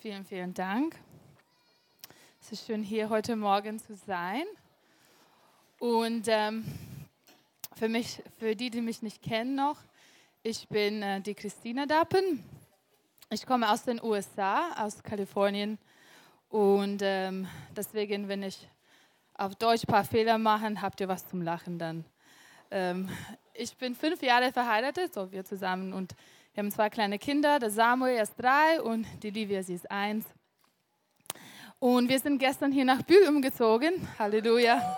Vielen, vielen Dank. Es ist schön, hier heute Morgen zu sein. Und für die, die mich nicht kennen noch, ich bin die Christina Dappen. Ich komme aus den USA, aus Kalifornien. Und deswegen, wenn ich auf Deutsch ein paar Fehler mache, habt ihr was zum Lachen dann. Ich bin 5 Jahre verheiratet, so wir zusammen. Und wir haben 2 kleine Kinder, der Samuel ist 3 und die Livia, sie ist 1. Und wir sind gestern hier nach Bühl umgezogen. Halleluja.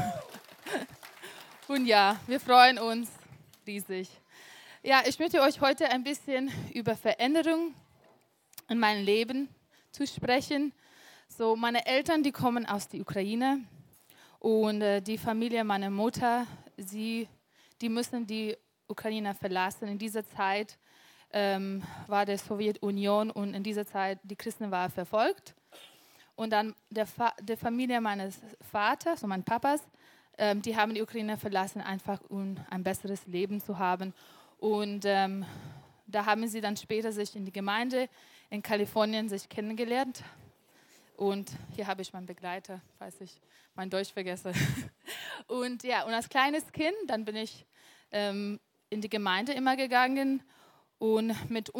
Und ja, wir freuen uns riesig. Ja, ich möchte euch heute ein bisschen über Veränderung in meinem Leben zu sprechen. So, meine Eltern, die kommen aus der Ukraine und die Familie meiner Mutter, die müssen die Ukraine verlassen. In dieser Zeit war die Sowjetunion und in dieser Zeit die Christen waren verfolgt. Und dann der Familie meines Vaters, so mein Papas, die haben die Ukraine verlassen, einfach um ein besseres Leben zu haben. Und da haben sie dann später sich in die Gemeinde in Kalifornien sich kennengelernt. Und hier habe ich meinen Begleiter, falls ich mein Deutsch vergesse. Und ja, und als kleines Kind, dann bin ich in die Gemeinde immer gegangen. Und mit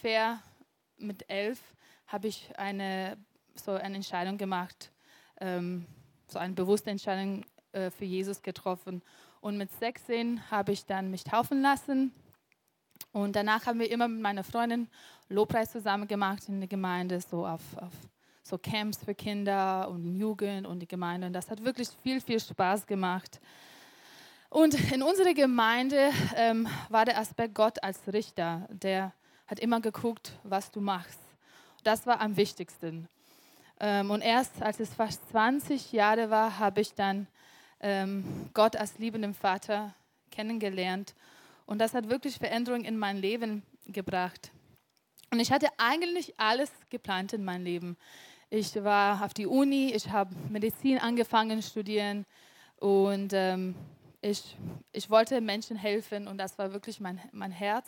11 habe ich eine Entscheidung gemacht, so eine bewusste Entscheidung für Jesus getroffen. Und mit 16 habe ich dann mich taufen lassen. Und danach haben wir immer mit meiner Freundin Lobpreis zusammen gemacht in der Gemeinde, so auf so Camps für Kinder und Jugend und die Gemeinde. Und das hat wirklich viel, viel Spaß gemacht. Und in unserer Gemeinde war der Aspekt Gott als Richter. Der hat immer geguckt, was du machst. Das war am wichtigsten. Und erst als es fast 20 Jahre war, habe ich dann Gott als liebenden Vater kennengelernt. Und das hat wirklich Veränderung in mein Leben gebracht. Und ich hatte eigentlich alles geplant in meinem Leben. Ich war auf die Uni, ich habe Medizin angefangen zu studieren und ich wollte Menschen helfen und das war wirklich mein Herz.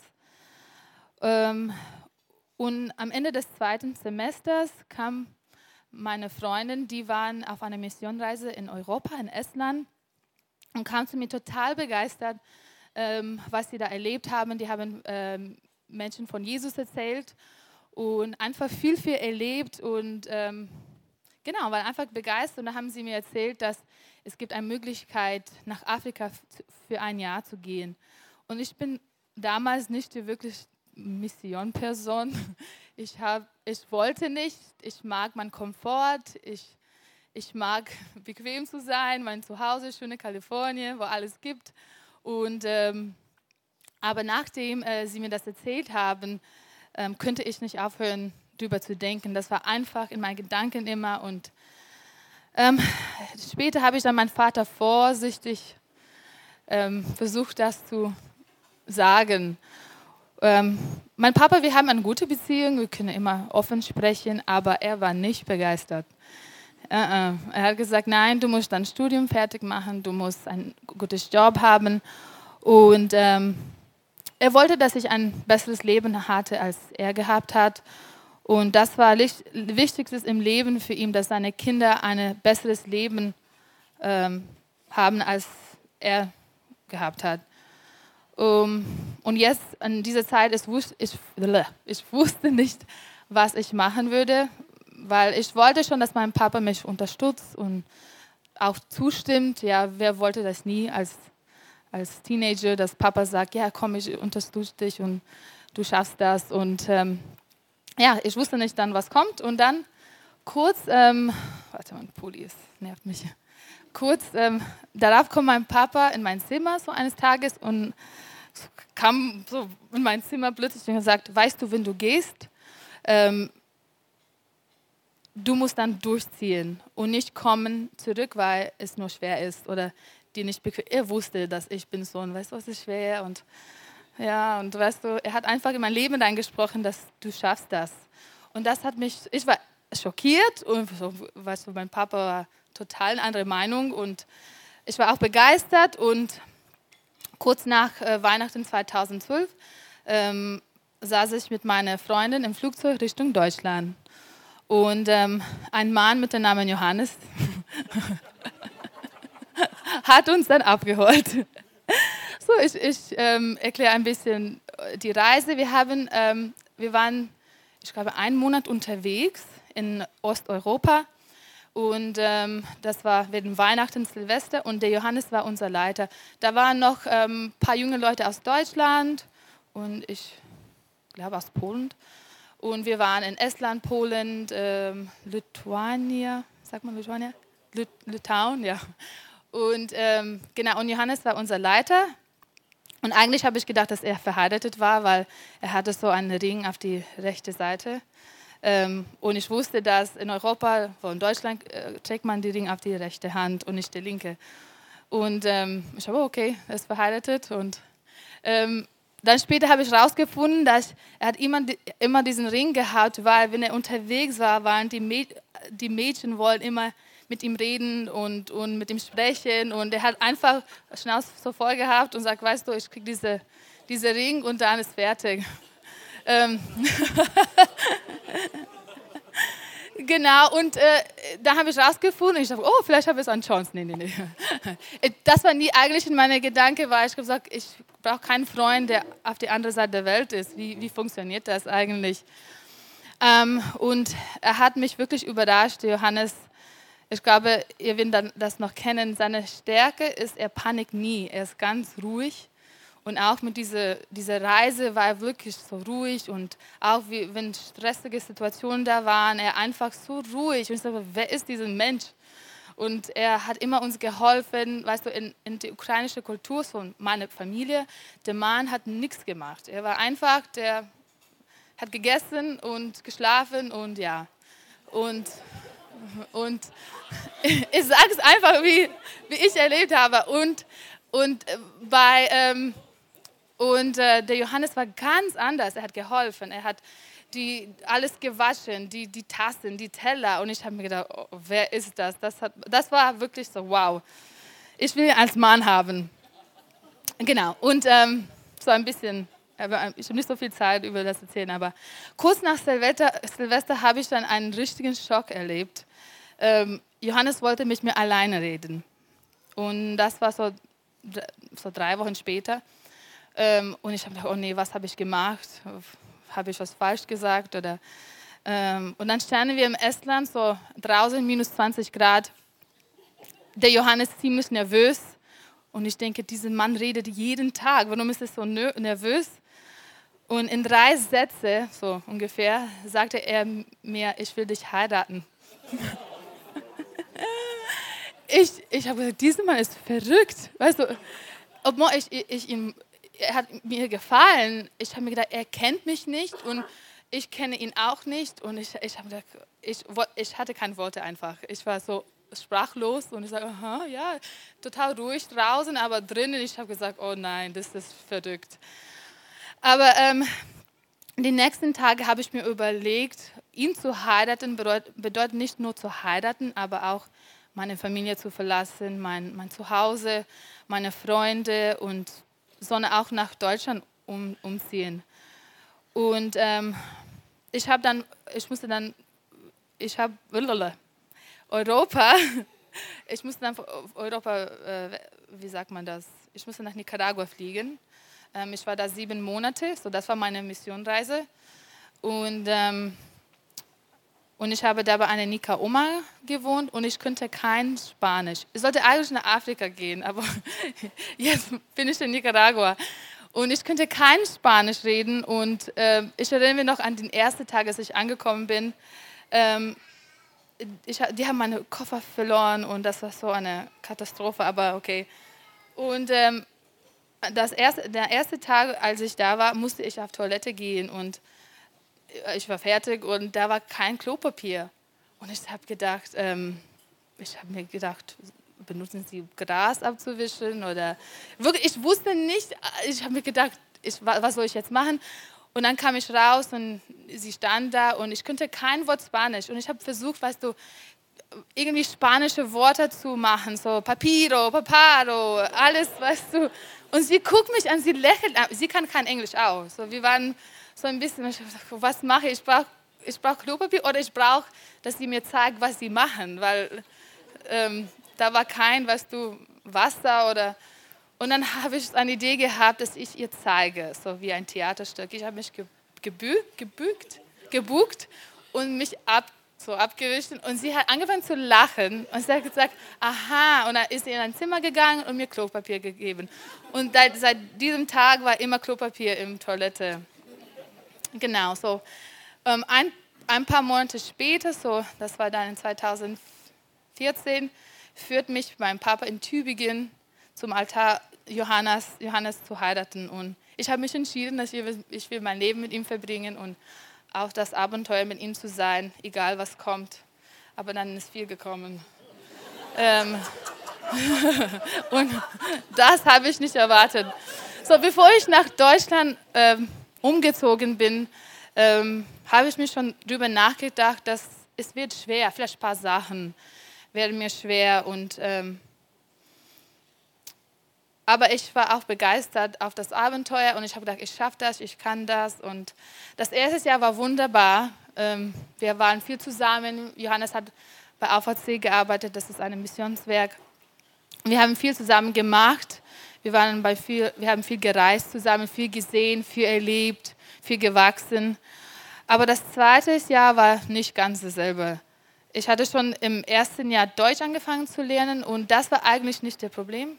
Und am Ende des 2. Semesters kam meine Freundin, die waren auf einer Missionreise in Europa, in Estland, und kam zu mir total begeistert, was sie da erlebt haben. Die haben Menschen von Jesus erzählt und einfach viel, viel erlebt und genau, waren einfach begeistert. Und da haben sie mir erzählt, dass es gibt eine Möglichkeit, nach Afrika für ein Jahr zu gehen. Und ich bin damals nicht die wirklich Mission-Person. Ich wollte nicht, ich mag meinen Komfort, ich mag bequem zu sein, mein Zuhause, schöne Kalifornien, wo alles gibt. Und, aber nachdem sie mir das erzählt haben, könnte ich nicht aufhören, darüber zu denken. Das war einfach in meinen Gedanken immer. Und später habe ich dann meinem Vater vorsichtig versucht, das zu sagen. Mein Papa, wir haben eine gute Beziehung, wir können immer offen sprechen, aber er war nicht begeistert. Er hat gesagt, nein, du musst dein Studium fertig machen, du musst ein gutes Job haben. Und er wollte, dass ich ein besseres Leben hatte, als er gehabt hat. Und das war das Wichtigste im Leben für ihn, dass seine Kinder ein besseres Leben haben, als er gehabt hat. Und jetzt, an dieser Zeit, ich wusste nicht, was ich machen würde, weil ich wollte schon, dass mein Papa mich unterstützt und auch zustimmt. Ja, wer wollte das nie als Teenager, dass Papa sagt, ja komm, ich unterstütze dich und du schaffst das. Und ja, ich wusste nicht dann, was kommt. Und dann kurz, warte, mein Pulli nervt mich. Kurz darauf kommt mein Papa in mein Zimmer so eines Tages und kam so in mein Zimmer plötzlich und gesagt, weißt du, wenn du gehst, du musst dann durchziehen und nicht kommen zurück, weil es nur schwer ist oder dir nicht bequem. Er wusste, dass ich bin so und weißt du, was ist schwer und ja, und weißt du, er hat einfach in mein Leben reingesprochen, dass du schaffst das. Und das hat mich, ich war schockiert und so, weißt du, mein Papa war total eine andere Meinung und ich war auch begeistert und kurz nach Weihnachten 2012 saß ich mit meiner Freundin im Flugzeug Richtung Deutschland. Und ein Mann mit dem Namen Johannes hat uns dann abgeholt. So, ich erkläre ein bisschen die Reise. Wir waren, ich glaube, einen Monat unterwegs in Osteuropa. Und das war wegen Weihnachten, Silvester, und der Johannes war unser Leiter. Da waren noch ein paar junge Leute aus Deutschland und ich glaube aus Polen. Und wir waren in Estland, Polen, Lituania, sagt man Lituania? Litauen, ja. Und genau, und Johannes war unser Leiter. Und eigentlich habe ich gedacht, dass er verheiratet war, weil er hatte so einen Ring auf die rechte Seite. Und ich wusste, dass in Europa, in Deutschland, trägt man die Ring auf die rechte Hand und nicht die linke. Und ich habe, okay, er ist verheiratet. Und dann später habe ich herausgefunden, dass er hat immer diesen Ring gehabt, weil wenn er unterwegs war, waren die Mädchen wollten immer mit ihm reden und mit ihm sprechen. Und er hat einfach Schnauze so voll gehabt und sagt, weißt du, ich kriege diese Ring und dann ist fertig. Genau, und da habe ich rausgefunden, ich dachte, oh, vielleicht habe ich eine Chance. Nee. Das war nie eigentlich in meinen Gedanken, weil ich gesagt ich brauche keinen Freund, der auf der anderen Seite der Welt ist. Wie funktioniert das eigentlich? Und er hat mich wirklich überrascht, Johannes. Ich glaube, ihr werdet das noch kennen. Seine Stärke ist, er panikt nie. Er ist ganz ruhig. Und auch mit dieser Reise war er wirklich so ruhig. Und auch wenn stressige Situationen da waren, er einfach so ruhig. Und ich sage, wer ist dieser Mensch? Und er hat immer uns geholfen. Weißt du, in der ukrainischen Kultur, so meine Familie, der Mann hat nichts gemacht. Er war einfach, der hat gegessen und geschlafen und ja. Und ich sage es einfach, wie ich erlebt habe. Der Johannes war ganz anders. Er hat geholfen. Er hat alles gewaschen, die Tassen, die Teller. Und ich habe mir gedacht, oh, wer ist das? Das war wirklich so, wow. Ich will ihn als Mann haben. Genau. Und so ein bisschen, aber ich habe nicht so viel Zeit über das erzählen, aber kurz nach Silvester habe ich dann einen richtigen Schock erlebt. Johannes wollte mit mir alleine reden. Und das war so 3 Wochen später. Und ich habe gedacht, oh nee, was habe ich gemacht? Habe ich was falsch gesagt? Und dann standen wir im Estland, so draußen minus 20 Grad. Der Johannes ist ziemlich nervös. Und ich denke, dieser Mann redet jeden Tag. Warum ist er so nervös? Und in 3 Sätzen, so ungefähr, sagte er mir, ich will dich heiraten. Ich habe gesagt, dieser Mann ist verrückt. Weißt du, obwohl er hat mir gefallen. Ich habe mir gedacht, er kennt mich nicht und ich kenne ihn auch nicht. Und ich habe gedacht, ich hatte keine Worte einfach. Ich war so sprachlos und ich sage, aha, ja, total ruhig draußen, aber drinnen, ich habe gesagt, oh nein, das ist verrückt. Aber die nächsten Tage habe ich mir überlegt, ihn zu heiraten bedeutet nicht nur zu heiraten, aber auch meine Familie zu verlassen, mein Zuhause, meine Freunde sondern auch nach Deutschland umziehen. Und wie sagt man das? Ich musste nach Nicaragua fliegen. Ich war da 7 Monate, so das war meine Missionreise. Und ich habe da bei einer Nika-Oma gewohnt und ich konnte kein Spanisch. Ich sollte eigentlich nach Afrika gehen, aber jetzt bin ich in Nicaragua. Und ich konnte kein Spanisch reden und ich erinnere mich noch an den ersten Tag, als ich angekommen bin. Die haben meine Koffer verloren und das war so eine Katastrophe, aber okay. Und der erste Tag, als ich da war, musste ich auf Toilette gehen und ich war fertig und da war kein Klopapier. Und ich habe mir gedacht, benutzen Sie Gras abzuwischen oder wirklich, ich wusste nicht, ich habe mir gedacht, was soll ich jetzt machen? Und dann kam ich raus und sie stand da und ich konnte kein Wort Spanisch und ich habe versucht, weißt du, irgendwie spanische Worte zu machen, so papiro, paparo, alles, weißt du. Und sie guckt mich an, sie lächelt, sie kann kein Englisch auch. So, wir waren so ein bisschen, ich dachte, was mache ich? Ich brauche brauch Klopapier oder ich brauche, dass sie mir zeigt, was sie machen, weil da war kein, Wasser oder... Und dann habe ich eine Idee gehabt, dass ich ihr zeige, so wie ein Theaterstück. Ich habe mich gebuckt und mich abgewischt. Und sie hat angefangen zu lachen und sie hat gesagt, aha. Und dann ist sie in ein Zimmer gegangen und mir Klopapier gegeben. Und seit diesem Tag war immer Klopapier in der Toilette. Genau, so. Ein paar Monate später, so, das war dann in 2014, führt mich mein Papa in Tübingen zum Altar Johannes zu heiraten. Und ich habe mich entschieden, dass ich will mein Leben mit ihm verbringen und auch das Abenteuer mit ihm zu sein, egal was kommt. Aber dann ist viel gekommen. Und das habe ich nicht erwartet. So, bevor ich nach Deutschland umgezogen bin, habe ich mir schon darüber nachgedacht, dass es wird schwer. Vielleicht ein paar Sachen werden mir schwer. Aber ich war auch begeistert auf das Abenteuer und ich habe gedacht, ich schaffe das, ich kann das. Und das erste Jahr war wunderbar. Wir waren viel zusammen. Johannes hat bei AVC gearbeitet, das ist ein Missionswerk. Wir haben viel zusammen gemacht. Wir haben viel gereist zusammen, viel gesehen, viel erlebt, viel gewachsen. Aber das zweite Jahr war nicht ganz dasselbe. Ich hatte schon im ersten Jahr Deutsch angefangen zu lernen und das war eigentlich nicht das Problem.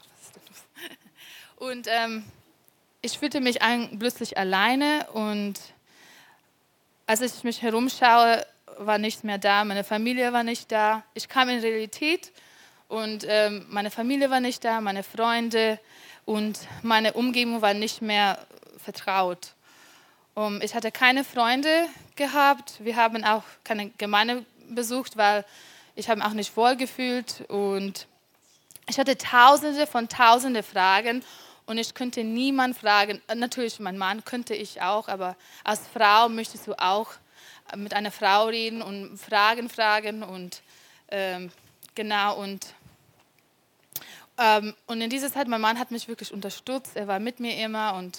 Und ich fühlte mich plötzlich alleine und als ich mich herumschaue, war nichts mehr da, meine Familie war nicht da. Ich kam in Realität und meine Familie war nicht da, meine Freunde und meine Umgebung war nicht mehr vertraut. Ich hatte keine Freunde gehabt, wir haben auch keine Gemeinde besucht, weil ich habe mich auch nicht wohlgefühlt und ich hatte tausende Fragen und ich könnte niemanden fragen. Natürlich, mein Mann könnte ich auch, aber als Frau möchtest du auch mit einer Frau reden und fragen und genau. Und in dieser Zeit, mein Mann hat mich wirklich unterstützt, er war mit mir immer und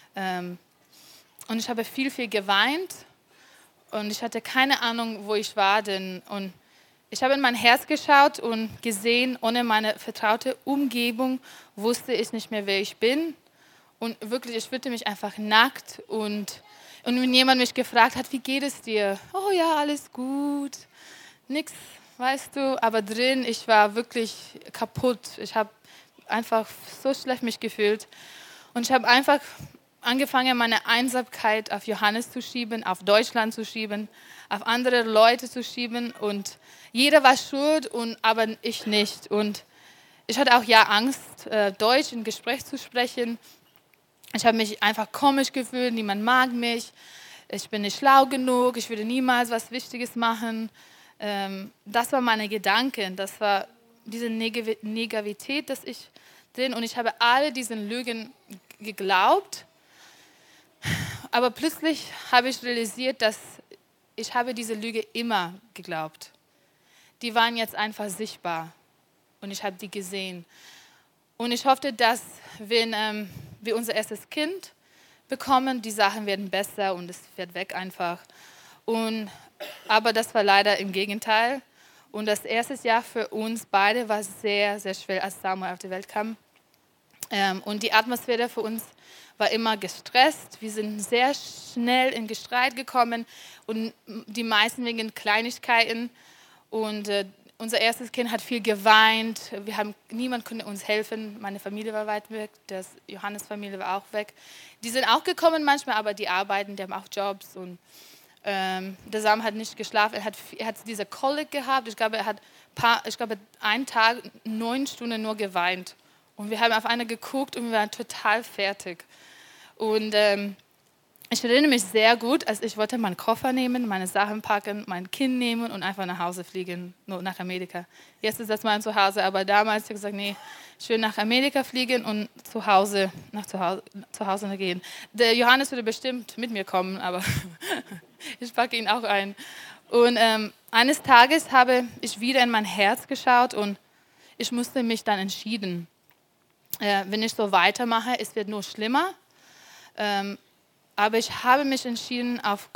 ich habe viel geweint und ich hatte keine Ahnung, wo ich war, und ich habe in mein Herz geschaut und gesehen, ohne meine vertraute Umgebung wusste ich nicht mehr, wer ich bin. Und wirklich, ich fühlte mich einfach nackt. Und wenn jemand mich gefragt hat, wie geht es dir? Oh ja, alles gut. Nix, weißt du. Aber drin, ich war wirklich kaputt. Ich habe einfach so schlecht mich gefühlt. Und ich habe einfach angefangen, meine Einsamkeit auf Johannes zu schieben, auf Deutschland zu schieben, auf andere Leute zu schieben. Und jeder war schuld, aber ich nicht. Und ich hatte auch Angst, Deutsch im Gespräch zu sprechen. Ich habe mich einfach komisch gefühlt, niemand mag mich. Ich bin nicht schlau genug, ich würde niemals was Wichtiges machen. Das waren meine Gedanken, das war diese Negativität, dass ich drin, und ich habe alle diesen Lügen geglaubt. Aber plötzlich habe ich realisiert, dass ich habe diese Lüge immer geglaubt. Die waren jetzt einfach sichtbar und ich habe die gesehen. Und ich hoffte, dass wenn wir unser erstes Kind bekommen, die Sachen werden besser und es wird weg einfach. Aber das war leider im Gegenteil. Und das erste Jahr für uns beide war sehr, sehr schwer, als Samuel auf die Welt kam. Und die Atmosphäre für uns war immer gestresst. Wir sind sehr schnell in Streit gekommen und die meisten wegen Kleinigkeiten. Und unser erstes Kind hat viel geweint. Niemand konnte uns helfen. Meine Familie war weit weg. Johannes' Familie war auch weg. Die sind auch gekommen manchmal, aber die arbeiten, die haben auch Jobs. Und der Sam hat nicht geschlafen. Er hat diese Kolik gehabt. Ich glaube, er hat einen Tag 9 Stunden nur geweint. Und wir haben auf eine geguckt und wir waren total fertig. Und ich erinnere mich sehr gut, als ich wollte meinen Koffer nehmen, meine Sachen packen, mein Kind nehmen und einfach nach Hause fliegen, nur nach Amerika. Jetzt ist das mein Zuhause, aber damals habe ich gesagt, nee, ich will nach Amerika fliegen und zu Hause gehen. Der Johannes würde bestimmt mit mir kommen, aber ich packe ihn auch ein. Und eines Tages habe ich wieder in mein Herz geschaut und ich musste mich dann entschieden. Wenn ich so weitermache, es wird nur schlimmer. Aber ich habe mich entschieden, auf Gott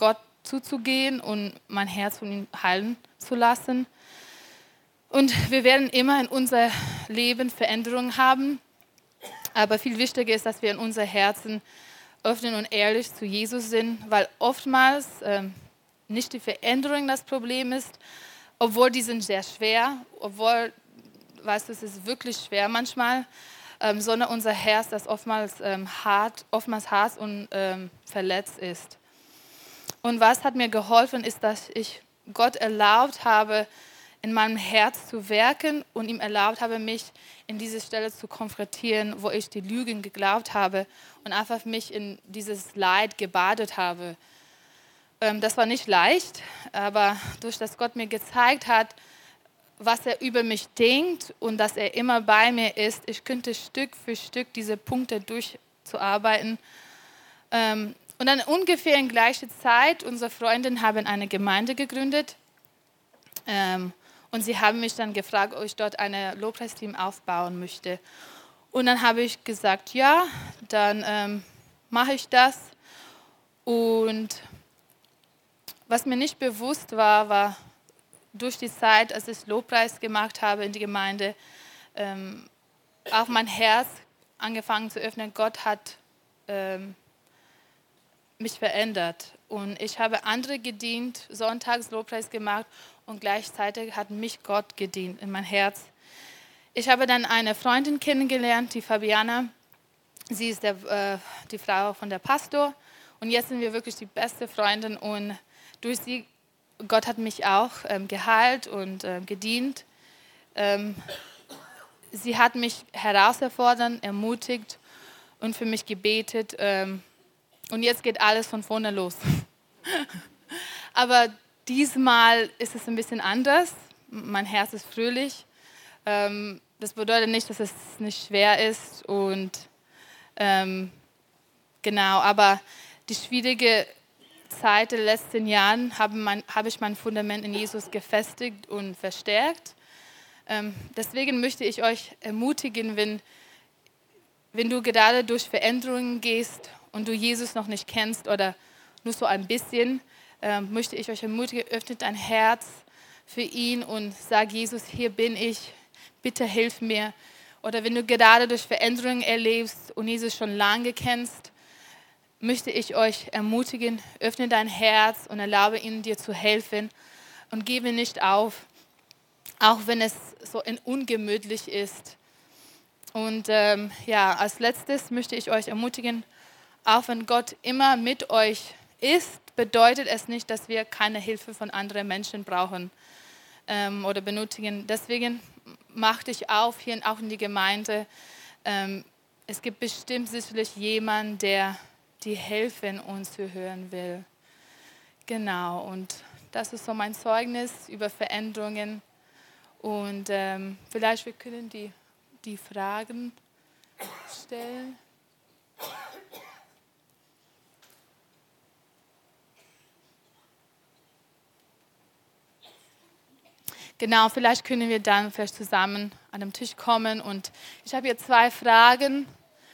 zuzugehen und mein Herz von ihm heilen zu lassen. Und wir werden immer in unser Leben Veränderungen haben, aber viel wichtiger ist, dass wir in unser Herzen öffnen und ehrlich zu Jesus sind, weil oftmals nicht die Veränderung das Problem ist, obwohl die sind sehr schwer, obwohl, weißt du, es ist wirklich schwer manchmal, sondern unser Herz, das oftmals hart und verletzt ist. Und was hat mir geholfen, ist, dass ich Gott erlaubt habe, in meinem Herz zu wirken und ihm erlaubt habe, mich in diese Stelle zu konfrontieren, wo ich die Lügen geglaubt habe und einfach mich in dieses Leid gebadet habe. Das war nicht leicht, aber durch das Gott mir gezeigt hat, was er über mich denkt und dass er immer bei mir ist, ich könnte Stück für Stück diese Punkte durchzuarbeiten. Und dann ungefähr in gleicher Zeit, unsere Freundinnen haben eine Gemeinde gegründet. Und sie haben mich dann gefragt, ob ich dort ein Lobpreisteam aufbauen möchte. Und dann habe ich gesagt, ja, dann mache ich das. Und was mir nicht bewusst war durch die Zeit, als ich Lobpreis gemacht habe in die Gemeinde, auch mein Herz angefangen zu öffnen. Gott hat mich verändert. Und ich habe andere gedient, sonntags Lobpreis gemacht und gleichzeitig hat mich Gott gedient in mein Herz. Ich habe dann eine Freundin kennengelernt, die Fabiana. Sie ist die Frau von der Pastor und jetzt sind wir wirklich die beste Freundin und durch sie, Gott hat mich auch geheilt und gedient. Sie hat mich herausgefordert, ermutigt und für mich gebetet. Und jetzt geht alles von vorne los. Aber diesmal ist es ein bisschen anders. Mein Herz ist fröhlich. Das bedeutet nicht, dass es nicht schwer ist. Und genau, aber die schwierige Zeit der letzten Jahre habe ich mein Fundament in Jesus gefestigt und verstärkt. Deswegen möchte ich euch ermutigen, wenn du gerade durch Veränderungen gehst und du Jesus noch nicht kennst oder nur so ein bisschen, möchte ich euch ermutigen, öffnet dein Herz für ihn und sag Jesus, hier bin ich, bitte hilf mir. Oder wenn du gerade durch Veränderungen erlebst und Jesus schon lange kennst, möchte ich euch ermutigen, öffne dein Herz und erlaube ihm, dir zu helfen und gebe nicht auf, auch wenn es so ungemütlich ist. Und als letztes möchte ich euch ermutigen, auch wenn Gott immer mit euch ist, bedeutet es nicht, dass wir keine Hilfe von anderen Menschen brauchen oder benötigen. Deswegen mach dich auf, hier auch in die Gemeinde. Es gibt bestimmt sicherlich jemanden, der die Hilfe in uns hören will. Genau, und das ist so mein Zeugnis über Veränderungen. Und vielleicht wir können die Fragen stellen. Genau, vielleicht können wir dann vielleicht zusammen an den Tisch kommen. Und ich habe hier 2 Fragen.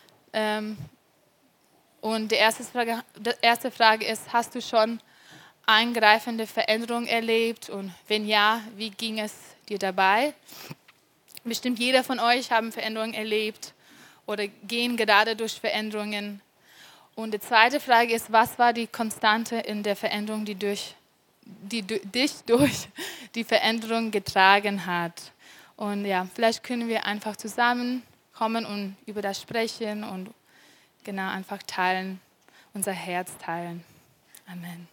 Und die erste Frage ist, hast du schon eingreifende Veränderungen erlebt? Und wenn ja, wie ging es dir dabei? Bestimmt jeder von euch haben Veränderungen erlebt oder gehen gerade durch Veränderungen. Und die zweite Frage ist, was war die Konstante in der Veränderung, die dich durch die Veränderung getragen hat? Und ja, vielleicht können wir einfach zusammenkommen und über das sprechen und genau einfach teilen, unser Herz teilen. Amen.